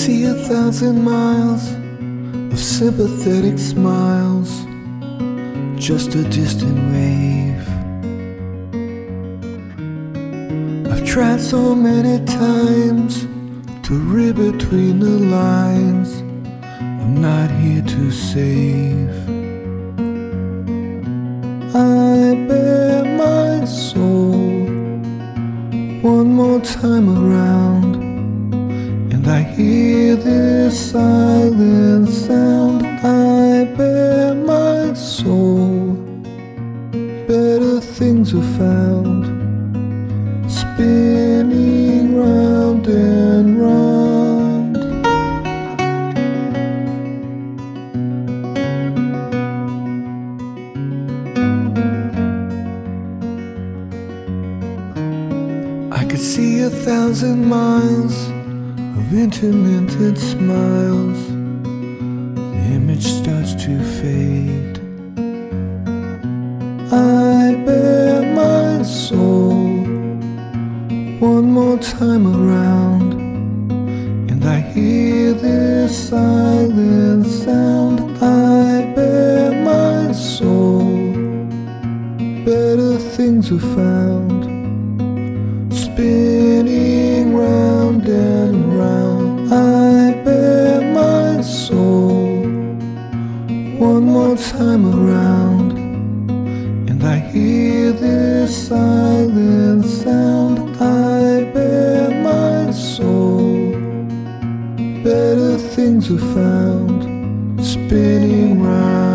see 1,000 miles of sympathetic smiles, just a distant wave. I've tried so many times to read between the lines. I'm not here to save. I bare my soul one more time around, and I hear this silent sound. I bare my soul, better things are found, spinning round and round. I could see 1,000 miles of intermittent smiles. The image starts to fade. I bare my soul one more time around, and I hear this silent sound. I bare my soul, better things are found, spinning round and round. I bare my soul one more time around, and I hear this silent sound. I bare my soul, better things are found, spinning round.